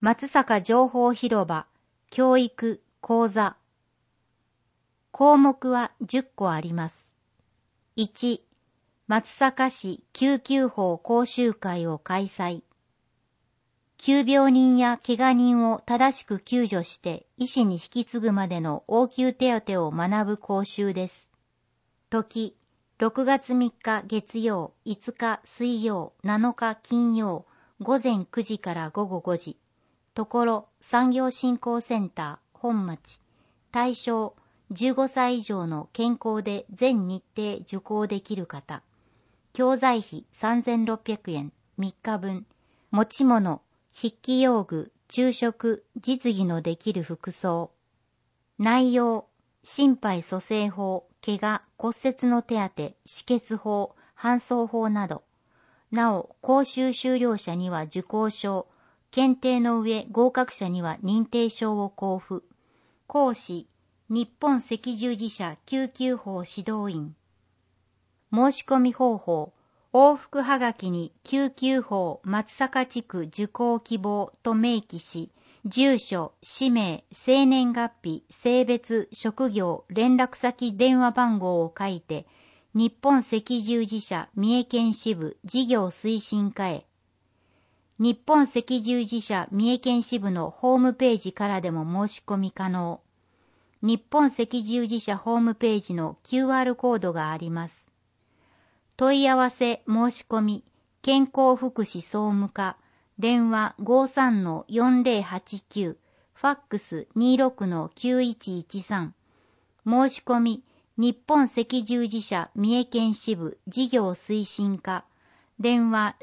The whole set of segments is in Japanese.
松阪情報広場、教育、講座。項目は10個あります。1、松阪市救急法講習会を開催。急病人や怪我人を正しく救助して医師に引き継ぐまでの応急手当を学ぶ講習です。時、6月3日月曜、5日水曜、7日金曜、午前9時から午後5時。ところ、産業振興センター、本町。対象、15歳以上の健康で全日程受講できる方。教材費3600円、3日分。持ち物、筆記用具、昼食、実技のできる服装。内容、心肺蘇生法、怪我、骨折の手当、止血法、搬送法など。なお、講習修了者には受講証、検定の上合格者には認定証を交付。講師、日本赤十字社救急法指導員。申し込み方法、往復はがきに救急法松阪地区受講希望と明記し、住所、氏名、生年月日、性別、職業、連絡先、電話番号を書いて、日本赤十字社三重県支部事業推進課へ。日本赤十字社三重県支部のホームページからでも申し込み可能。日本赤十字社ホームページの QR コードがあります。問い合わせ申し込み、健康福祉総務課、電話 53-4089、ファックス 26-9113。申し込み、日本赤十字社三重県支部事業推進課、電話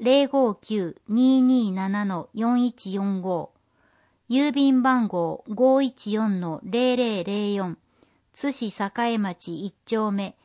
059-227-4145。郵便番号 514-0004。津市栄町1丁目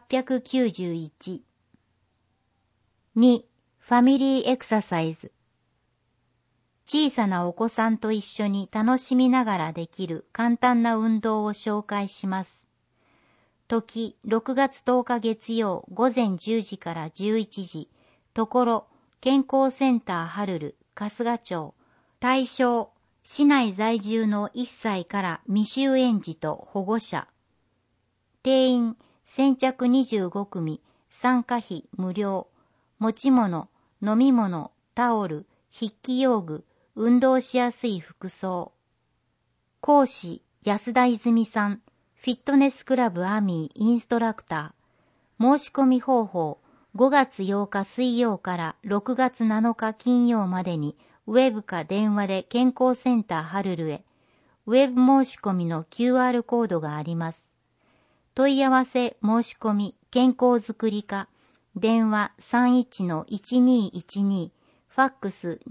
891。2. ファミリーエクササイズ。小さなお子さんと一緒に楽しみながらできる簡単な運動を紹介します。時、6月10日月曜午前10時から11時。ところ、健康センターはるる、春日町。対象、市内在住の1歳から未就園児と保護者。定員、先着25組、参加費無料。持ち物、飲み物、タオル、筆記用具、運動しやすい服装。講師、安田泉さん、フィットネスクラブアミーインストラクター。申し込み方法、5月8日水曜から6月7日金曜までにウェブか電話で健康センターはるるへ。ウェブ申し込みの QR コードがあります。問い合わせ申し込み健康づくり課。電話 31-1212、ファックス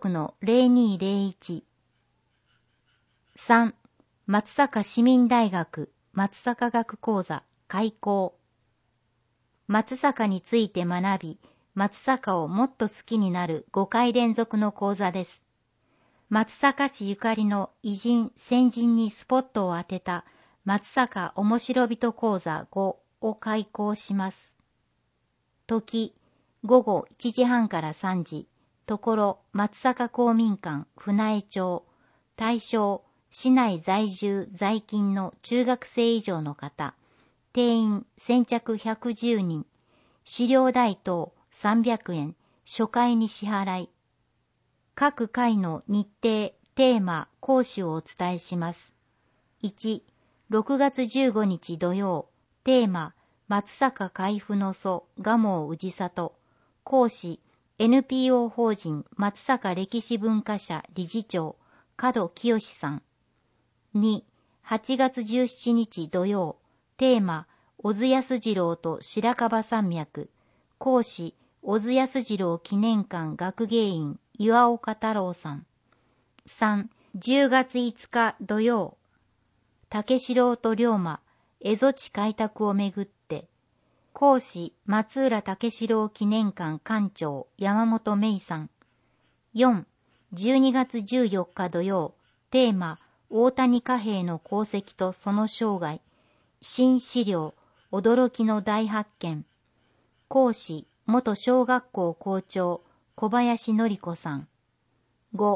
26-0201。3. 松阪市民大学松阪学講座開講。松阪について学び、松阪をもっと好きになる5回連続の講座です。松阪市ゆかりの偉人先人にスポットを当てた松阪おもしろ人講座5を開講します。時、午後1時半から3時。ところ、松阪公民館船江町。対象、市内在住在勤の中学生以上の方。定員先着110人。資料代等300円。初回に支払い。各回の日程、テーマ、講師をお伝えします。1、6月15日土曜。テーマ、松阪海部の祖、蒲生氏里。講師、NPO 法人松阪歴史文化社理事長、門清さん。2、8月17日土曜。テーマ、小津安二郎と白樺山脈。講師、小津安二郎記念館学芸員、岩岡太郎さん。3、10月5日土曜。竹四郎と龍馬、蝦夷地開拓をめぐって。講師、松浦竹四郎記念館館長、山本芽衣さん。4、12月14日土曜。テーマ、大谷貨幣の功績とその生涯。新資料、驚きの大発見。講師、元小学校校長、小林典子さん。5、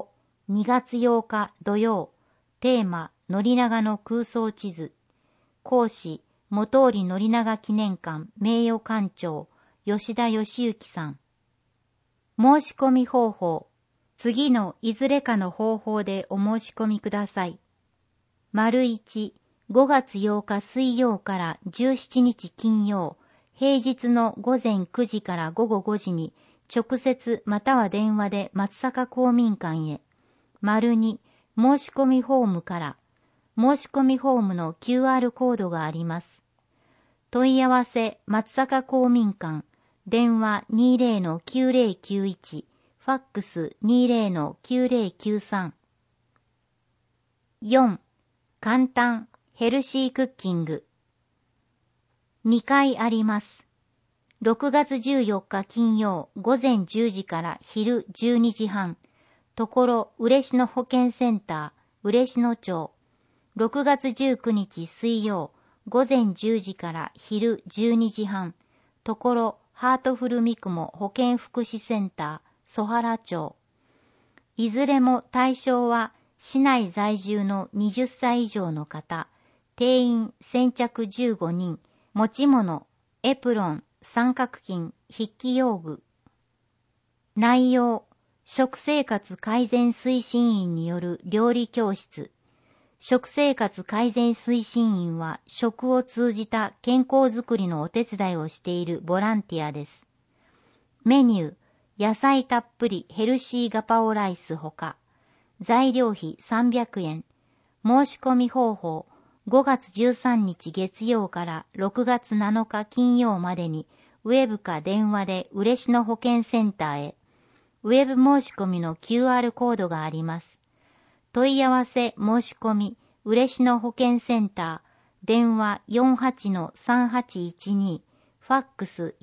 2月8日土曜。テーマ、宣長の空想地図。講師、本居宣長記念館名誉館長、吉田義行さん。申し込み方法。次のいずれかの方法でお申し込みください。1、5月8日水曜から17日金曜、平日の午前9時から午後5時に直接または電話で松阪公民館へ。2、申し込みフォームから。申し込みフォームの QR コードがあります。問い合わせ松阪公民館、電話 20-9091、ファックス 20-9093。4、簡単ヘルシークッキング。2回あります。6月14日金曜午前10時から昼12時半、ところ嬉野保健センター、嬉野町。6月19日水曜午前10時から昼12時半、ところハートフル三雲保健福祉センター、曽原町。いずれも対象は市内在住の20歳以上の方、定員先着15人、持ち物、エプロン、三角巾、筆記用具。内容、食生活改善推進員による料理教室。食生活改善推進員は食を通じた健康づくりのお手伝いをしているボランティアです。メニュー、野菜たっぷりヘルシーガパオライスほか、材料費300円。申し込み方法、5月13日月曜から6月7日金曜までにウェブか電話で嬉野保健センターへ。ウェブ申し込みの QR コードがあります。問い合わせ申し込み嬉野保健センター、電話 48-3812、ファックス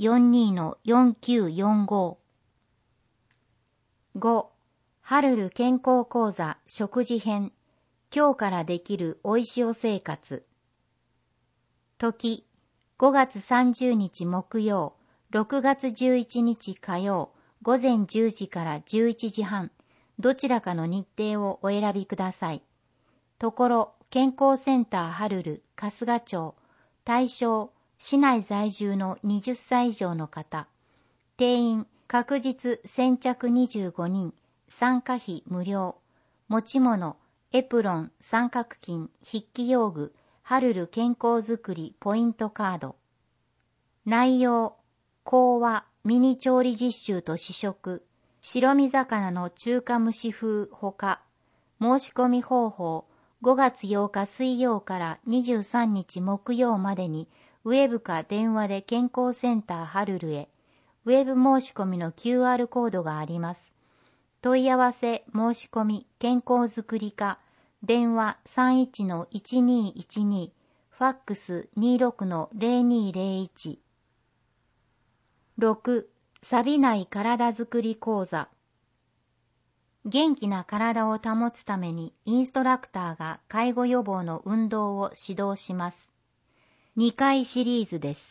42-4945。5、ハルル健康講座食事編。今日からできるおいしお生活。時、5月30日木曜、6月11日火曜、午前10時から11時半、どちらかの日程をお選びください。ところ、健康センターハルル、春日町、対象、市内在住の20歳以上の方、定員、確実先着25人、参加費無料、持ち物、エプロン、三角巾、筆記用具、ハルル健康づくりポイントカード。内容、講話、ミニ調理実習と試食、白身魚の中華蒸し風ほか、申し込み方法、5月8日水曜から23日木曜までに、ウェブか電話で健康センターハルルへ、ウェブ申し込みの QR コードがあります。問い合わせ申し込み健康づくり課、電話 31-1212、ファックス 26-0201。6、錆びない体づくり講座。元気な体を保つためにインストラクターが介護予防の運動を指導します。2回シリーズです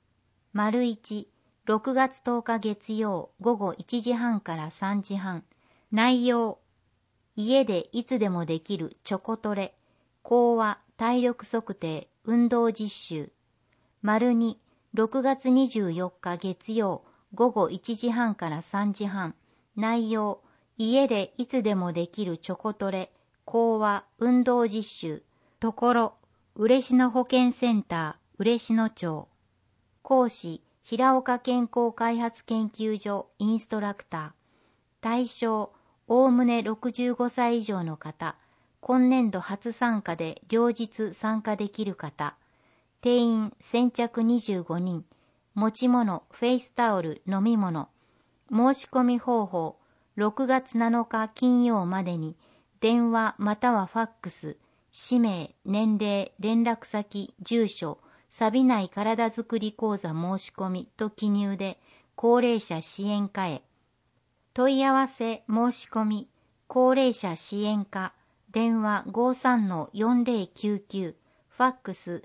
。1、6月10日月曜午後1時半から3時半。内容、家でいつでもできるチョコトレ、講話、体力測定、運動実習。2、6月24日月曜午後1時半から3時半。内容、家でいつでもできるチョコトレ、講話、運動実習。ところ、嬉野保健センター、嬉野町。講師、平岡健康開発研究所インストラクター。対象、おおむね65歳以上の方。今年度初参加で両日参加できる方。定員先着25人。持ち物、フェイスタオル、飲み物。申し込み方法、6月7日金曜までに、電話またはファックス、氏名、年齢、連絡先、住所、錆びない体づくり講座申し込みと記入で、高齢者支援課へ。問い合わせ申し込み、高齢者支援課、電話 53-4099、ファックス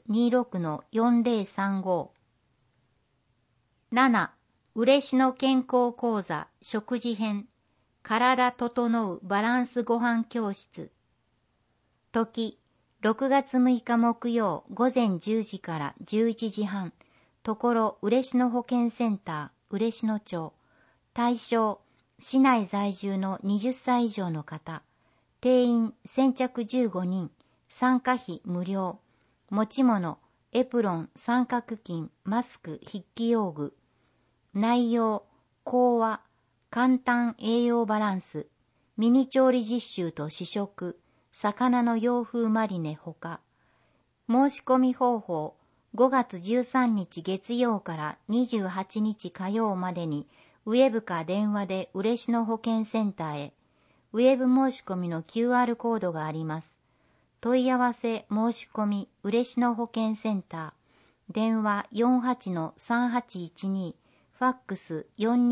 26-4035。7、嬉野健康講座食事編。 体整うバランスご飯教室。時、6月6日木曜午前10時から11時半。ところ、嬉野保健センター、嬉野町。対象、市内在住の20歳以上の方。定員先着15人。参加費無料。持ち物、エプロン、三角巾、マスク、筆記用具。内容、講話、簡単栄養バランス、ミニ調理実習と試食、魚の洋風マリネほか。申し込み方法、5月13日月曜から28日火曜までに、ウェブか電話で嬉野保健センターへ。ウェブ申し込みの QR コードがあります。問い合わせ申し込み嬉野保健センター。電話 48-3812。ファックス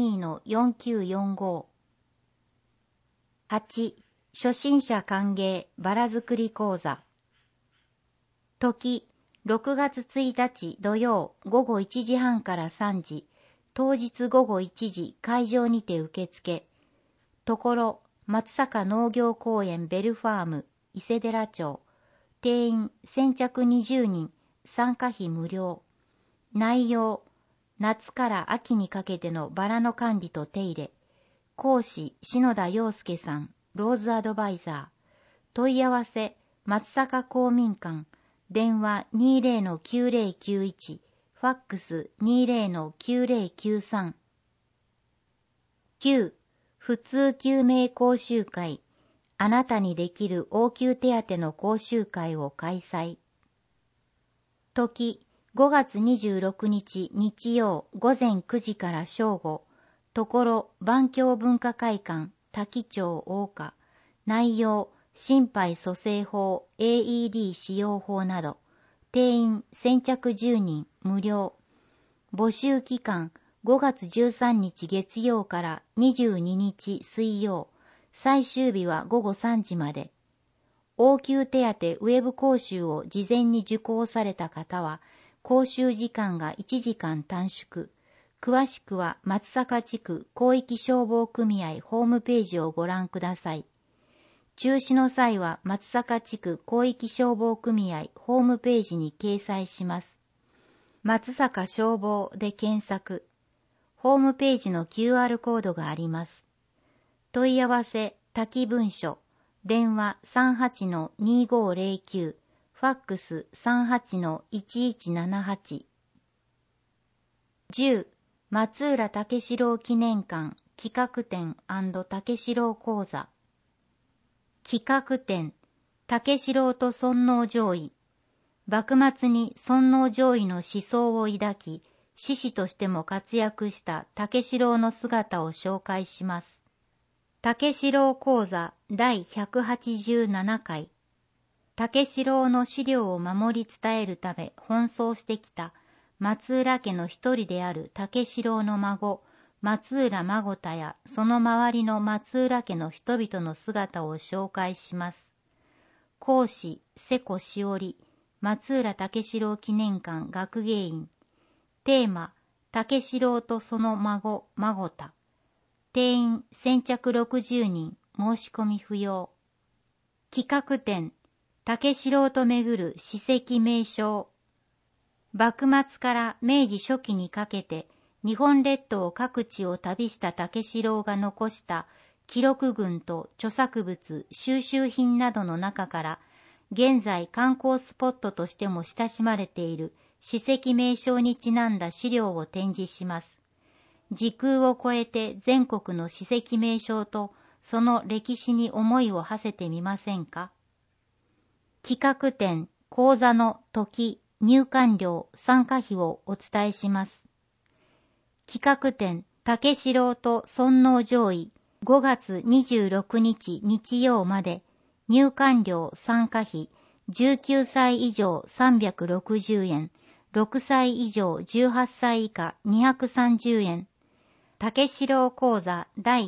42-4945。8. 初心者歓迎バラ作り講座。時、6月1日土曜午後1時半から3時。当日午後1時会場にて受付。ところ、松阪農業公園ベルファーム、伊勢寺町。定員先着20人。参加費無料。内容、夏から秋にかけてのバラの管理と手入れ。講師、篠田洋介さん、ローズアドバイザー。問い合わせ、松阪公民館。電話 20-9091。ファックス 20-9093。9. 普通救命講習会。あなたにできる応急手当の講習会を開催。時、5月26日日曜午前9時から正午。ところ、万協文化会館、滝町大岡。内容、心肺蘇生法、AED 使用法など。定員先着10人、無料。募集期間、5月13日月曜から22日水曜。最終日は午後3時まで。応急手当ウェブ講習を事前に受講された方は、講習時間が1時間短縮。詳しくは松阪地区広域消防組合ホームページをご覧ください。中止の際は松阪地区広域消防組合ホームページに掲載します。松阪消防で検索。ホームページの QR コードがあります。問い合わせ、滝文書。電話 38-2509。ファックス 38-1178。10. 松浦武四郎記念館企画展&武四郎講座。企画展、武四郎と尊王攘夷。幕末に尊王攘夷の思想を抱き、志士としても活躍した武四郎の姿を紹介します。武四郎講座第187回。武四郎の資料を守り伝えるため奔走してきた松浦家の一人である武四郎の孫、松浦孫太やその周りの松浦家の人々の姿を紹介します。講師、瀬古しおり、松浦武四郎記念館学芸員。テーマ、武四郎とその孫、孫太。定員先着60人、申し込み不要。企画展、武四郎とめぐる史跡名称。幕末から明治初期にかけて、日本列島各地を旅した武四郎が残した記録群と著作物、収集品などの中から、現在観光スポットとしても親しまれている史跡名称にちなんだ資料を展示します。時空を超えて全国の史跡名称とその歴史に思いを馳せてみませんか。企画展、講座の時、入館料、参加費をお伝えします。企画展、武四郎と尊王攘夷、5月26日日曜まで、入館料、参加費、19歳以上360円、6歳以上18歳以下230円。武四郎講座第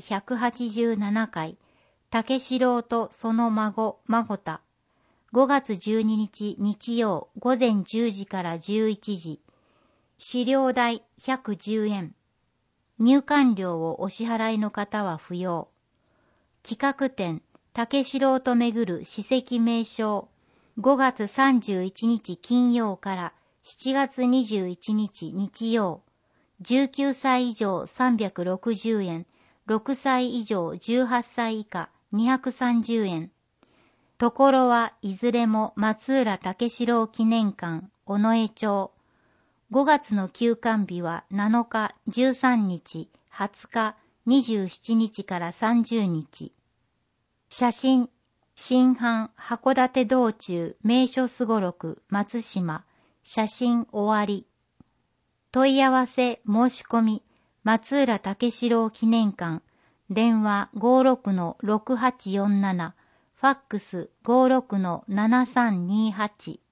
187回、武四郎とその孫、孫太。5月12日日曜午前10時から11時。資料代110円。入館料をお支払いの方は不要。 企画展、竹城とめぐる史跡名称、5月31日金曜から7月21日日曜、19歳以上360円、6歳以上18歳以下230円。ところはいずれも松浦竹四郎記念館、尾上町。5月の休館日は7日、13日、20日、27日から30日。写真、新版函館道中名所すごろく松島、写真終わり。問い合わせ申し込み、松浦竹四郎記念館、電話 56-6847、ファックス 56-7328